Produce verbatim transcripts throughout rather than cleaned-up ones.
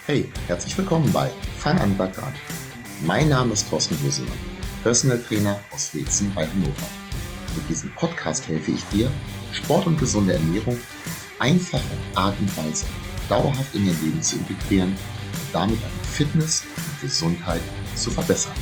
Hey, herzlich willkommen bei Fang an Backgrad. Mein Name ist Thorsten Husemann, Personal Trainer aus Wetzen bei Hannover. Mit diesem Podcast helfe ich dir, Sport und gesunde Ernährung auf einfache Art und Weise dauerhaft in dein Leben zu integrieren und damit deine Fitness und Gesundheit zu verbessern.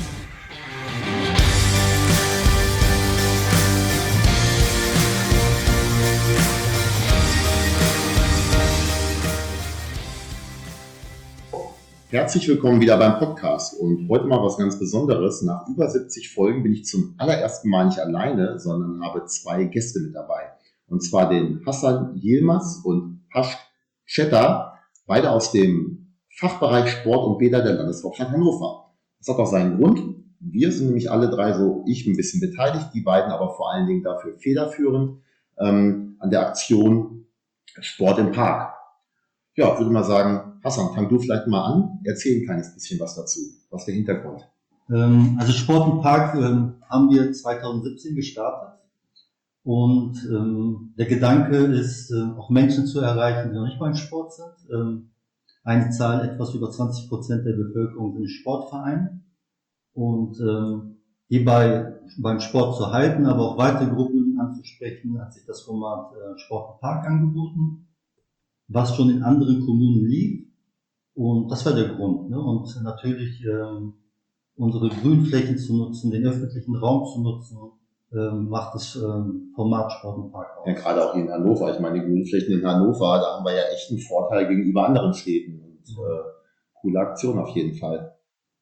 Herzlich willkommen wieder beim Podcast und heute mal was ganz Besonderes. Nach über siebzig Folgen bin ich zum allerersten Mal nicht alleine, sondern habe zwei Gäste mit dabei. Und zwar den Hassan Yilmaz und Hasch Cheddar, beide aus dem Fachbereich Sport und Bäder der Landeshauptstadt Hannover. Das hat auch seinen Grund. Wir sind nämlich alle drei, so ich ein bisschen beteiligt, die beiden aber vor allen Dingen dafür federführend ähm, an der Aktion Sport im Park. Ja, ich würde mal sagen, Hassan, fang du vielleicht mal an, erzähl ein kleines bisschen was dazu, was ist der Hintergrund? Ähm, also Sport im Park ähm, haben wir zwanzig siebzehn gestartet und ähm, der Gedanke ist, äh, auch Menschen zu erreichen, die noch nicht beim Sport sind. Ähm, eine Zahl, etwas über zwanzig Prozent der Bevölkerung sind Sportvereine und ähm, hierbei beim Sport zu halten, aber auch weitere Gruppen anzusprechen, hat sich das Format äh, Sport im Park angeboten, was schon in anderen Kommunen lief. Und das war der Grund. Ne? Und natürlich ähm, unsere Grünflächen zu nutzen, den öffentlichen Raum zu nutzen, ähm, macht das ähm, Format Sport im Park aus. Ja, gerade auch hier in Hannover. Ich meine, die Grünflächen in Hannover, da haben wir ja echt einen Vorteil gegenüber anderen Städten. Und äh, coole Aktion auf jeden Fall.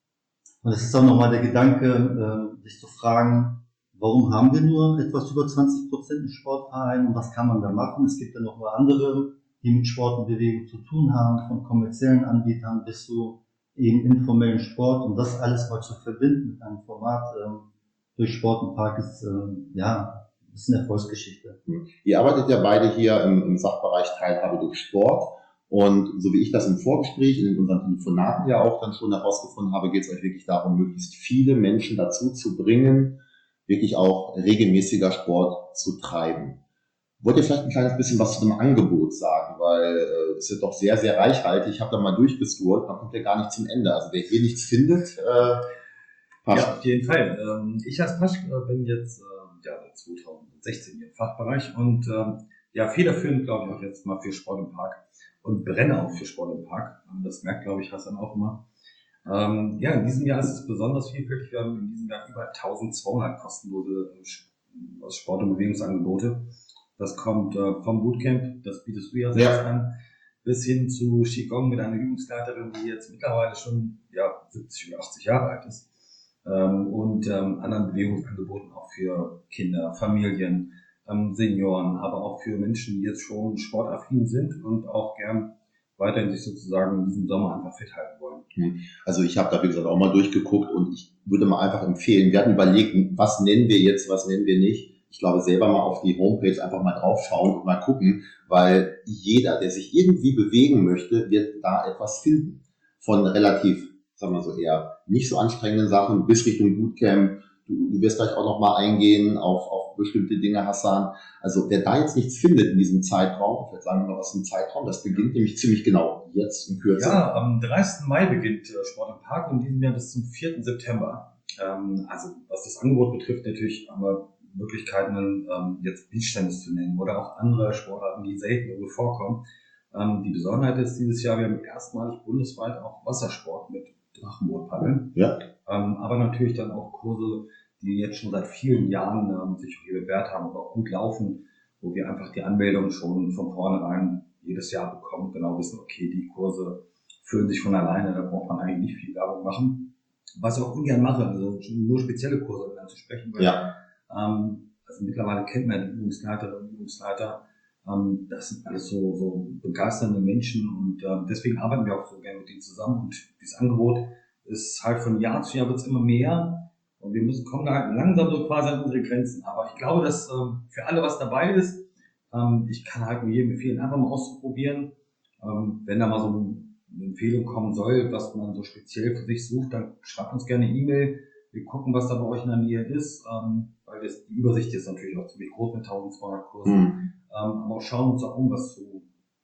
Und es ist auch nochmal der Gedanke, äh, sich zu fragen, warum haben wir nur etwas über zwanzig Prozent im Sportverein und was kann man da machen? Es gibt ja noch mal andere, die mit Sport und Bewegung zu tun haben, von kommerziellen Anbietern bis zu eben informellen Sport, und das alles mal zu verbinden mit einem Format ähm, durch Sport im Park ist, ähm, ja, ist eine Erfolgsgeschichte. Ihr arbeitet ja beide hier im, im Sachbereich Teilhabe durch Sport und so wie ich das im Vorgespräch in unseren Telefonaten ja auch dann schon herausgefunden habe, geht es euch wirklich darum, möglichst viele Menschen dazu zu bringen, wirklich auch regelmäßiger Sport zu treiben. Wollt ihr vielleicht ein kleines bisschen was zu dem Angebot sagen, weil äh, es ist ja doch sehr, sehr reichhaltig. Ich habe da mal durchgescrollt, man kommt ja gar nicht zum Ende. Also wer hier nichts findet, äh, passt. Ja, auf jeden Fall. Ähm, ich als Pasch äh, bin jetzt äh, ja, seit zwanzig sechzehn hier im Fachbereich und ähm, ja, federführend, glaube ich, auch jetzt mal für Sport im Park und brenne auch für Sport im Park. Und das merkt, glaube ich, Hassan auch immer. Ähm, ja, in diesem Jahr ist es besonders vielfältig. Wir haben in diesem Jahr über eintausendzweihundert kostenlose äh, Sport- und Bewegungsangebote. Das kommt äh, vom Bootcamp, das bietest du ja selbst ja. an, bis hin zu Qigong mit einer Übungsleiterin, die jetzt mittlerweile schon ja, siebzig oder achtzig Jahre alt ist. Ähm, und ähm, anderen Bewegungsangeboten auch für Kinder, Familien, ähm, Senioren, aber auch für Menschen, die jetzt schon sportaffin sind und auch gern weiterhin sich sozusagen in diesem Sommer einfach fit halten wollen. Also ich habe da, wie gesagt, auch mal durchgeguckt und ich würde mal einfach empfehlen, wir hatten überlegt, was nennen wir jetzt, was nennen wir nicht. Ich glaube, selber mal auf die Homepage einfach mal draufschauen und mal gucken, weil jeder, der sich irgendwie bewegen möchte, wird da etwas finden. Von relativ, sagen wir so eher nicht so anstrengenden Sachen bis Richtung Bootcamp. Du, du wirst gleich auch noch mal eingehen auf, auf bestimmte Dinge, Hassan. Also wer da jetzt nichts findet in diesem Zeitraum, vielleicht sagen wir noch was zum Zeitraum, das beginnt nämlich ziemlich genau jetzt in Kürze. Ja, am dreißigsten Mai beginnt äh, Sport im Park und in diesem Jahr bis zum vierten September. Ähm, also was das Angebot betrifft, natürlich haben wir Möglichkeiten, ähm, jetzt Beachtennis zu nennen oder auch andere Sportarten, die selten irgendwo vorkommen. Ähm, die Besonderheit ist dieses Jahr, wir haben erstmalig bundesweit auch Wassersport mit Drachenbootpaddeln. Ja. Ähm, aber natürlich dann auch Kurse, die jetzt schon seit vielen Jahren ähm, sich hier bewährt haben und auch gut laufen, wo wir einfach die Anmeldung schon von vornherein jedes Jahr bekommen, genau wissen, okay, die Kurse füllen sich von alleine, da braucht man eigentlich nicht viel Werbung machen. Was ich auch ungern mache, also nur spezielle Kurse anzusprechen, weil ja. ähm, also mittlerweile kennt man die Übungsleiter und Übungsleiter. Ähm, das sind alles so, so begeisternde Menschen und äh, deswegen arbeiten wir auch so gerne mit denen zusammen und dieses Angebot ist halt von Jahr zu Jahr wird's immer mehr und wir müssen kommen da halt langsam so quasi an unsere Grenzen. Aber ich glaube, dass ähm, für alle was dabei ist. Ähm, ich kann halt nur jedem empfehlen, einfach mal auszuprobieren. Ähm, wenn da mal so eine Empfehlung kommen soll, was man so speziell für sich sucht, dann schreibt uns gerne eine E-Mail. Wir gucken, was da bei euch in der Nähe ist, ähm, weil das, die Übersicht ist natürlich auch ziemlich groß mit eintausendzweihundert Kursen. Mhm. Ähm, aber auch schauen uns auch um, was so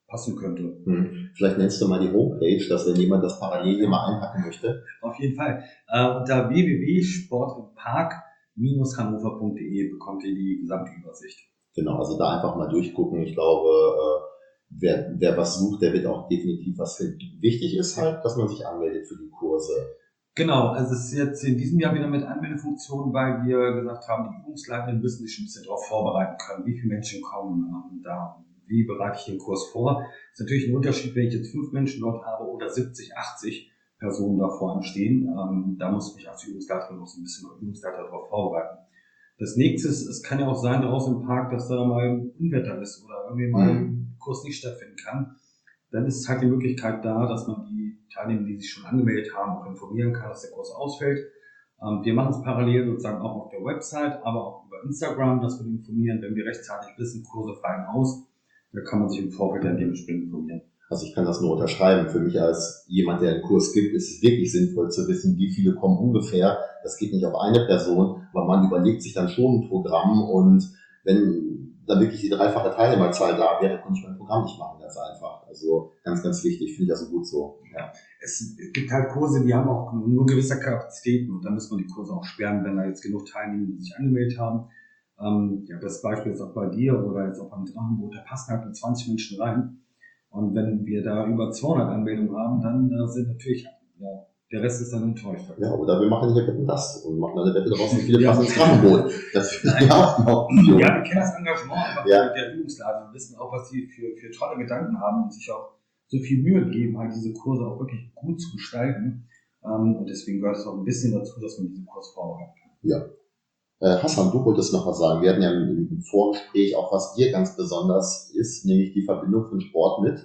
passen könnte. Hm. Vielleicht nennst du mal die Homepage, dass wenn jemand das parallel hier mal einpacken möchte. Auf jeden Fall. Äh, unter w w w punkt sport im park Bindestrich hannover punkt d e bekommt ihr die gesamte Übersicht. Genau, also da einfach mal durchgucken. Ich glaube, äh, wer, wer was sucht, der wird auch definitiv was finden. Wichtig ist halt, dass man sich anmeldet für die Kurse. Genau, also es ist jetzt in diesem Jahr wieder mit Anmeldefunktion, weil wir gesagt haben, die Übungsleitenden müssen sich ein bisschen darauf vorbereiten können, wie viele Menschen kommen ähm, da, wie bereite ich den Kurs vor. Das ist natürlich ein Unterschied, wenn ich jetzt fünf Menschen dort habe oder siebzig, achtzig Personen da vor einem stehen. Ähm, da muss ich mich als Übungsleiterin noch so ein bisschen als Übungsleiter darauf vorbereiten. Das nächste ist, es kann ja auch sein draußen im Park, dass da mal ein Unwetter ist oder irgendwie mal ein Kurs nicht stattfinden kann. Dann ist halt die Möglichkeit da, dass man die Teilnehmer, die sich schon angemeldet haben, auch informieren kann, dass der Kurs ausfällt. Ähm, wir machen es parallel sozusagen auch auf der Website, aber auch über Instagram, dass wir informieren, wenn wir rechtzeitig wissen, Kurse fallen aus. Da kann man sich im Vorfeld dann dementsprechend informieren. Also ich kann das nur unterschreiben. Für mich als jemand, der einen Kurs gibt, ist es wirklich sinnvoll zu wissen, wie viele kommen ungefähr. Das geht nicht auf eine Person, aber man überlegt sich dann schon ein Programm, und wenn da wirklich die dreifache Teilnehmerzahl da wäre, konnte ich mein Programm nicht machen, ganz einfach. Also ganz, ganz wichtig, finde ich also gut so. Ja. Es gibt halt Kurse, die haben auch nur gewisse Kapazitäten, und dann müssen wir die Kurse auch sperren, wenn da jetzt genug Teilnehmer, die sich angemeldet haben. Ähm, ja, das Beispiel ist auch bei dir oder jetzt auch beim Drachenboot, da passen halt nur zwanzig Menschen rein. Und wenn wir da über zweihundert Anmeldungen haben, dann äh, sind natürlich, ja, der Rest ist dann enttäuscht. Ja, oder wir machen hier Wetten das und machen eine Wette daraus, wie viele Ja. passen ins Drachenboot. Das finde ich auch noch. Ja, wir kennen das Engagement einfach Ja. der Übungsleiter und wissen auch, was sie für, für tolle Gedanken haben und sich auch so viel Mühe geben, halt diese Kurse auch wirklich gut zu gestalten. Ähm, und deswegen gehört es auch ein bisschen dazu, dass man diesen Kurs vorbereiten kann. Ja. Äh, Hassan, du wolltest noch was sagen. Wir hatten ja im, im Vorgespräch auch, was dir ganz besonders ist, nämlich die Verbindung von Sport mit.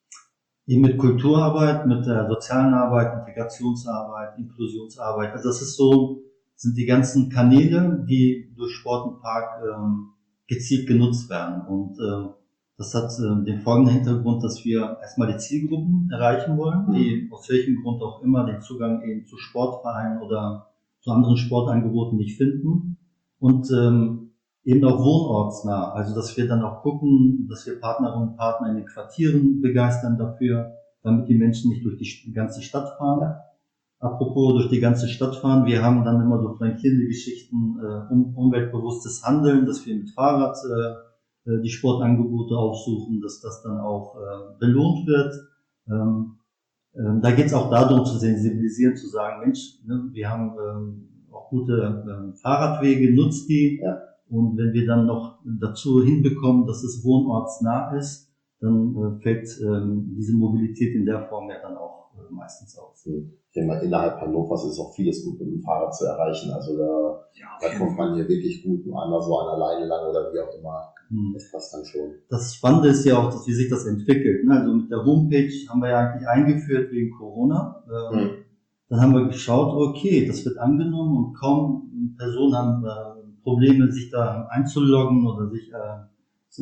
Eben mit Kulturarbeit, mit der sozialen Arbeit, Integrationsarbeit, Inklusionsarbeit. Also das ist so, sind die ganzen Kanäle, die durch Sport im Park ähm, gezielt genutzt werden. Und äh, das hat äh, den folgenden Hintergrund, dass wir erstmal die Zielgruppen erreichen wollen, die aus welchem Grund auch immer den Zugang eben zu Sportvereinen oder zu anderen Sportangeboten nicht finden. Und ähm, eben auch wohnortsnah, also dass wir dann auch gucken, dass wir Partnerinnen und Partner in den Quartieren begeistern dafür, damit die Menschen nicht durch die ganze Stadt fahren. Ja. Apropos durch die ganze Stadt fahren, wir haben dann immer so flankierende Geschichten, äh, um, umweltbewusstes Handeln, dass wir mit Fahrrad äh, die Sportangebote aufsuchen, dass das dann auch äh, belohnt wird. Ähm, ähm, da geht es auch darum zu sensibilisieren, zu sagen, Mensch, ne, wir haben ähm, auch gute äh, Fahrradwege, nutzt die. Ja. Und wenn wir dann noch dazu hinbekommen, dass es wohnortsnah ist, dann äh, fällt ähm, diese Mobilität in der Form ja dann auch äh, meistens aus. Ich denke mal, innerhalb Hannovers ist auch vieles gut mit dem Fahrrad zu erreichen. Also da, Ja, da kommt man hier wirklich gut einmal so an alleine lang oder wie auch immer. Hm. Das passt dann schon. Das Spannende ist ja auch, dass, wie sich das entwickelt. Ne? Also mit der Homepage haben wir ja eigentlich eingeführt wegen Corona. Ähm, hm. Dann haben wir geschaut, okay, das wird angenommen und kaum Personen haben äh, Probleme, sich da einzuloggen oder sich äh,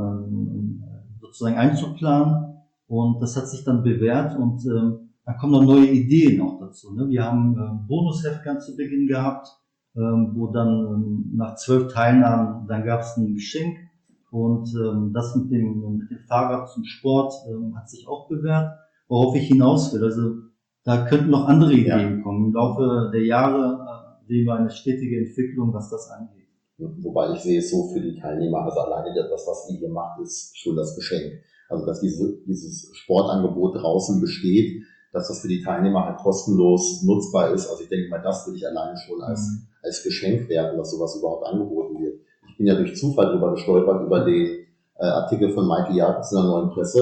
äh, sozusagen einzuplanen. Und das hat sich dann bewährt und äh, dann kommen noch neue Ideen auch dazu. Ne? Wir haben äh, ein Bonusheft ganz zu Beginn gehabt, äh, wo dann äh, nach zwölf Teilnahmen, dann gab es ein Geschenk. Und ähm, das mit dem, mit dem Fahrrad zum Sport ähm, hat sich auch bewährt, worauf ich hinaus will. Also da könnten noch andere Ideen ja. kommen. Im Laufe der Jahre äh, sehen wir eine stetige Entwicklung, was das angeht. Wobei ich sehe es so für die Teilnehmer, also alleine das, was ihr hier macht, ist schon das Geschenk. Also dass diese, dieses Sportangebot draußen besteht, dass das für die Teilnehmer halt kostenlos nutzbar ist. Also ich denke mal, das würde ich alleine schon als, mhm. als Geschenk werten, dass sowas überhaupt angeboten wird. Ich bin ja durch Zufall drüber gestolpert, über den äh, Artikel von Michael Jacobs in der Neuen Presse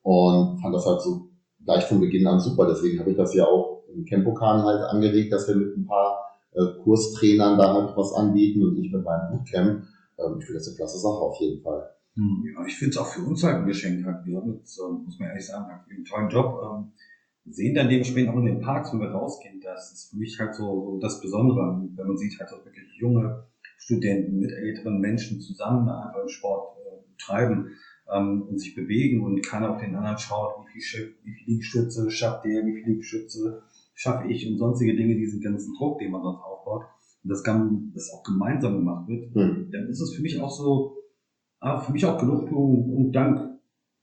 und fand das halt so gleich von Beginn an super. Deswegen habe ich das ja auch im Campokan halt angeregt, dass wir mit ein paar äh, Kurstrainern da halt was anbieten und ich mit meinem Bootcamp. Ähm, ich finde das eine klasse Sache auf jeden Fall. Ja, ich finde es auch für uns halt ein Geschenk. Halt. Wir haben jetzt, ähm, muss man ehrlich sagen, halt einen tollen Job. Ähm, sehen dann dementsprechend auch in den Parks, wenn wir rausgehen. Das ist für mich halt so, so das Besondere, wenn man sieht halt, dass wirklich junge Studenten mit älteren Menschen zusammen einfach Sport äh, treiben ähm, und sich bewegen und keiner auf den anderen schaut, wie viel, Schiff, wie viel Liegestütze schafft der, wie viel Liegestütze schaffe ich und sonstige Dinge, diesen ganzen Druck, den man sonst aufbaut. Und das kann, das auch gemeinsam gemacht wird, mhm. dann ist es für mich auch so, ah, für mich auch Genugtuung und Dank.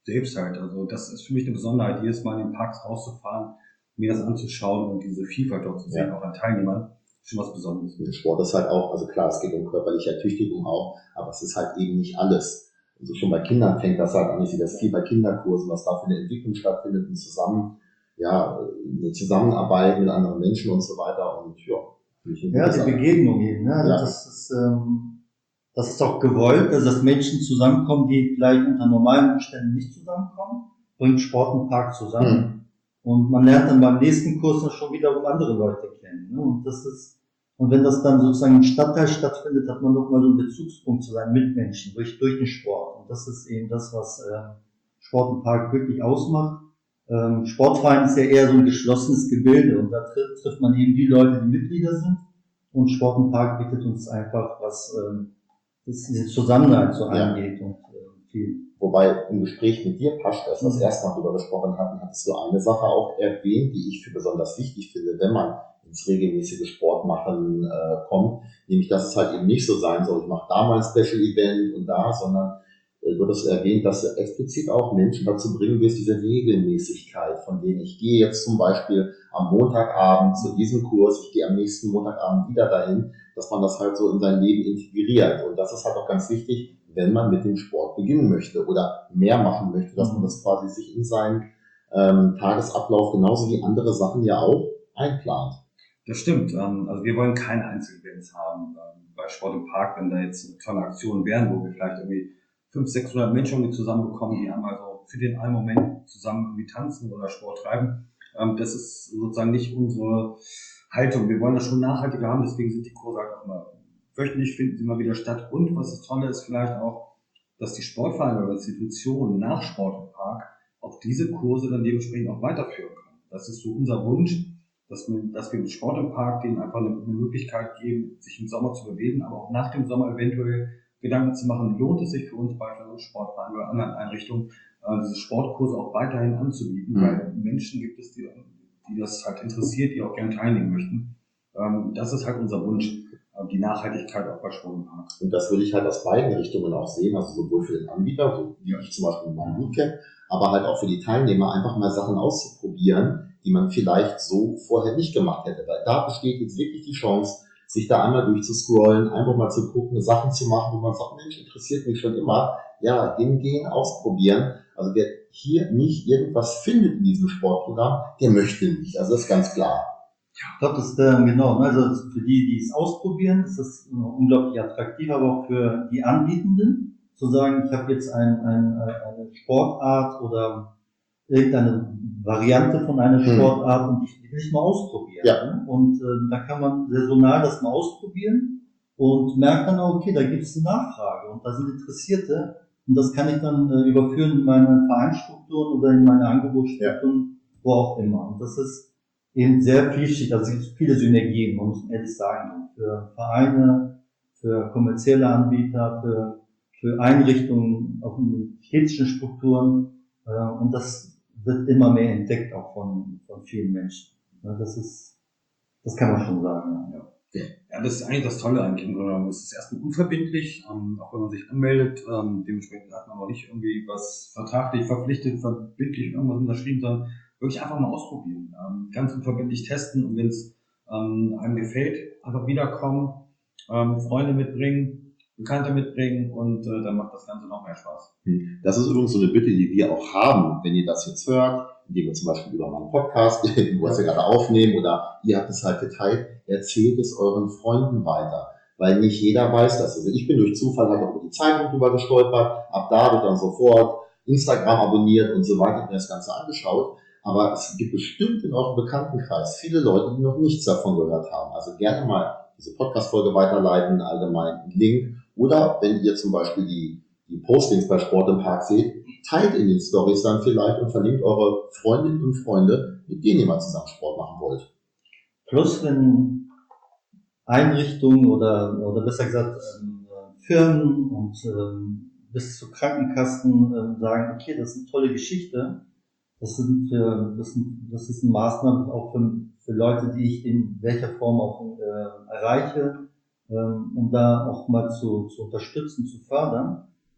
selbst halt. Also das ist für mich eine Besonderheit, jedes Mal in den Parks rauszufahren, mir das anzuschauen und diese Vielfalt dort zu sehen, Ja. auch an Teilnehmern, ist schon was Besonderes. Der Sport ist halt auch, also klar, es geht um körperliche Ertüchtigung auch, aber es ist halt eben nicht alles. Also schon bei Kindern fängt das halt an, ich sehe das viel bei Kinderkursen, was da für eine Entwicklung stattfindet und zusammen, ja, eine Zusammenarbeit mit anderen Menschen und so weiter und ja. Ja, die Begegnung eben, ne? Also Ja. das ist, ähm, das ist auch gewollt, also dass Menschen zusammenkommen, die vielleicht unter normalen Umständen nicht zusammenkommen, bringt Sport und Park zusammen. Hm. Und man lernt dann beim nächsten Kurs dann schon wiederum andere Leute kennen, ne? Und das ist, und wenn das dann sozusagen im Stadtteil stattfindet, hat man nochmal so einen Bezugspunkt zu seinen Mitmenschen durch, durch den Sport. Und das ist eben das, was äh, Sport und Park wirklich ausmacht. Ähm, Sportverein ist ja eher so ein geschlossenes Gebilde und da trifft, trifft man eben die Leute, die Mitglieder sind. Und Sport und Park bietet uns einfach, was ähm, das, diese Zusammenhalt so Ja. angeht und äh, viel. Wobei im Gespräch mit dir, Pasch, als wir das Mhm. erste Mal darüber gesprochen hatten, hattest du eine Sache auch erwähnt, die ich für besonders wichtig finde, wenn man ins regelmäßige Sportmachen äh, kommt, nämlich dass es halt eben nicht so sein soll, ich mache da mal ein Special Event und da, sondern äh, du hattest erwähnt, dass du explizit auch Menschen dazu bringen willst, diese Regelmäßigkeit, von denen ich gehe jetzt zum Beispiel am Montagabend zu diesem Kurs, ich gehe am nächsten Montagabend wieder dahin, dass man das halt so in sein Leben integriert. Und das ist halt auch ganz wichtig, wenn man mit dem Sport beginnen möchte oder mehr machen möchte, dass man das quasi sich in seinen ähm, Tagesablauf genauso wie andere Sachen ja auch einplant. Das stimmt. Ähm, also wir wollen keine Einzelevents haben ähm, bei Sport im Park, wenn da jetzt tolle Aktionen wären, wo wir vielleicht irgendwie fünfhundert, sechshundert Menschen irgendwie zusammenbekommen, die einmal so für den einen Moment zusammen irgendwie tanzen oder Sport treiben. Ähm, das ist sozusagen nicht unsere Haltung. Wir wollen das schon nachhaltiger haben, deswegen sind die Kurse halt auch immer wöchentlich, finden sie mal wieder statt. Und was das Tolle ist vielleicht auch, dass die Sportvereine oder Institutionen nach Sport im Park auch diese Kurse dann dementsprechend auch weiterführen können. Das ist so unser Wunsch, dass wir, dass wir mit Sport im Park denen einfach eine, eine Möglichkeit geben, sich im Sommer zu bewegen, aber auch nach dem Sommer eventuell Gedanken zu machen, lohnt es sich für uns bei Sportvereinen oder anderen Einrichtungen, äh, diese Sportkurse auch weiterhin anzubieten, Mhm. weil Menschen gibt es, die, die das halt interessiert, die auch gerne teilnehmen möchten. Ähm, das ist halt unser Wunsch, äh, die Nachhaltigkeit auch bei Sport im Park. Und das würde ich halt aus beiden Richtungen auch sehen, also sowohl für den Anbieter, so wie ich zum Beispiel in meinem Bootcamp, aber halt auch für die Teilnehmer, einfach mal Sachen auszuprobieren, die man vielleicht so vorher nicht gemacht hätte. Weil da besteht jetzt wirklich die Chance, sich da einmal durchzuscrollen, einfach mal zu gucken, Sachen zu machen, wo man sagt, Mensch, interessiert mich schon immer. Ja, hingehen, ausprobieren. Also wer hier nicht irgendwas findet in diesem Sportprogramm, der möchte nicht. Also das ist ganz klar. Ich glaube, das ist äh, genau, ne? Also für die, die es ausprobieren, ist das äh, unglaublich attraktiv, aber auch für die Anbietenden, zu sagen, ich habe jetzt ein, ein, eine Sportart oder irgendeine Variante von einer Sportart und ich will ich mal ausprobieren. Ja. Ne? Und äh, da kann man saisonal das mal ausprobieren und merkt dann auch, okay, da gibt es eine Nachfrage und da sind Interessierte und das kann ich dann äh, überführen in meine Vereinsstrukturen oder in meine Angebotsstrukturen, ja. Wo auch immer. Und das ist eben sehr vielschichtig, also es gibt viele Synergien, man muss ehrlich sagen, für Vereine, für kommerzielle Anbieter, für, für Einrichtungen, auch in städtischen Strukturen, äh, und das wird immer mehr entdeckt, auch von, von vielen Menschen. Ja, das ist, das kann man schon sagen, ja. Ja, das ist eigentlich das Tolle eigentlich im Grunde genommen. Es ist erstmal unverbindlich, ähm, auch wenn man sich anmeldet. Ähm, dementsprechend hat man auch nicht irgendwie was vertraglich verpflichtet, verbindlich irgendwas unterschrieben, sondern wirklich einfach mal ausprobieren. Ähm, ganz unverbindlich testen und wenn es ähm, einem gefällt, einfach wiederkommen, ähm, Freunde mitbringen, Bekannte mitbringen und äh, dann macht das Ganze noch mehr Spaß. Das ist übrigens so eine Bitte, die wir auch haben, wenn ihr das jetzt hört, indem wir zum Beispiel über meinen Podcast, den wir ja gerade aufnehmen, oder ihr habt es halt geteilt, erzählt es euren Freunden weiter. Weil nicht jeder weiß das. Also ich bin durch Zufall halt auch über die Zeitung drüber gestolpert, ab da wird dann sofort Instagram abonniert und so weiter, hab mir das Ganze angeschaut. Aber es gibt bestimmt in eurem Bekanntenkreis viele Leute, die noch nichts davon gehört haben. Also gerne mal diese Podcast-Folge weiterleiten, allgemein einen Link. Oder wenn ihr zum Beispiel die, die Postings bei Sport im Park seht, teilt in den Stories dann vielleicht und verlinkt eure Freundinnen und Freunde, mit denen ihr mal zusammen Sport machen wollt. Plus, wenn Einrichtungen oder, oder besser gesagt ähm, Firmen und ähm, bis zu Krankenkassen ähm, sagen, okay, das ist eine tolle Geschichte, das sind für, das sind, das ist eine Maßnahme auch für, für Leute, die ich in welcher Form auch äh, erreiche, ähm, um da auch mal zu, zu unterstützen, zu fördern,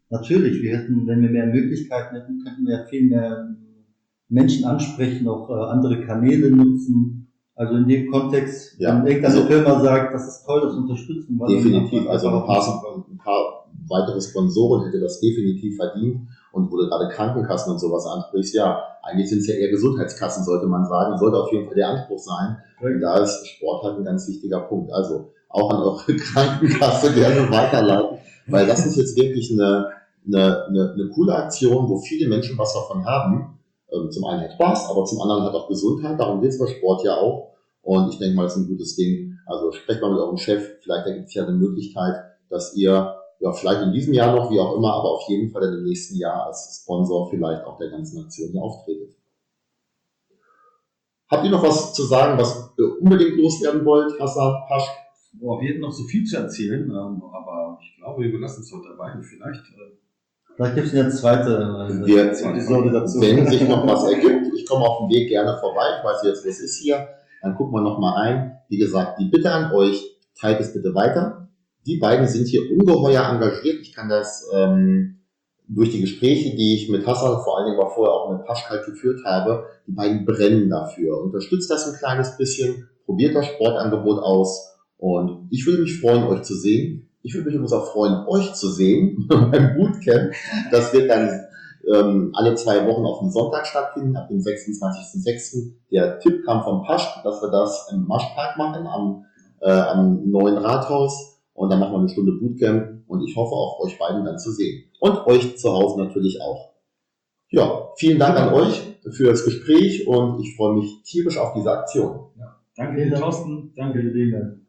Natürlich, wir hätten, wenn wir mehr Möglichkeiten hätten, könnten wir viel mehr Menschen ansprechen, auch äh, andere Kanäle nutzen. Also in dem Kontext, Ja, wenn irgendeine also- Firma sagt, das ist toll, das unterstützen wir. Definitiv, dann also ein einfach paar, ein paar weitere Sponsoren hätte das definitiv verdient. Und wo du gerade Krankenkassen und sowas ansprichst, ja, eigentlich sind es ja eher Gesundheitskassen, sollte man sagen, sollte auf jeden Fall der Anspruch sein. Und da ist Sport halt ein ganz wichtiger Punkt. Also auch an eure Krankenkasse gerne weiterleiten, weil das ist jetzt wirklich eine, eine, eine, eine coole Aktion, wo viele Menschen was davon haben. Ähm, Zum einen hat Spaß, aber zum anderen hat auch Gesundheit. Darum geht es bei Sport ja auch. Und ich denke mal, das ist ein gutes Ding. Also sprecht mal mit eurem Chef. Vielleicht ergibt es ja eine Möglichkeit, dass ihr, ja, vielleicht in diesem Jahr noch, wie auch immer, aber auf jeden Fall dann im nächsten Jahr als Sponsor vielleicht auch der ganzen Aktion hier auftretet. Habt ihr noch was zu sagen, was ihr unbedingt loswerden wollt, Hassan, Pasch? Boah, wir hätten noch so viel zu erzählen, ähm, aber ich glaube, wir belassen es heute dabei. Vielleicht. Äh, Vielleicht gibt es eine zweite äh, Wir, Episode dazu. wenn sich noch was ergibt, ich komme auf dem Weg gerne vorbei. Ich weiß jetzt, was ist hier. Dann gucken wir nochmal ein. Wie gesagt, die Bitte an euch, teilt es bitte weiter. Die beiden sind hier ungeheuer engagiert. Ich kann das ähm, durch die Gespräche, die ich mit Hassan, vor allen Dingen aber vorher auch mit Paschkal geführt habe, die beiden brennen dafür. Unterstützt das ein kleines bisschen, probiert das Sportangebot aus und ich würde mich freuen, euch zu sehen. Ich würde mich übrigens auch freuen, euch zu sehen beim Bootcamp. Das wird dann ähm, alle zwei Wochen auf dem Sonntag stattfinden, ab dem sechsundzwanzigsten sechsten Der Tipp kam vom Pasch, dass wir das im Maschpark machen, am, äh, am neuen Rathaus. Und dann machen wir eine Stunde Bootcamp und ich hoffe auch euch beiden dann zu sehen. Und euch zu Hause natürlich auch. Ja, vielen Dank an euch für das Gespräch und ich freue mich tierisch auf diese Aktion. ja. Danke dir, Thorsten. Danke dir.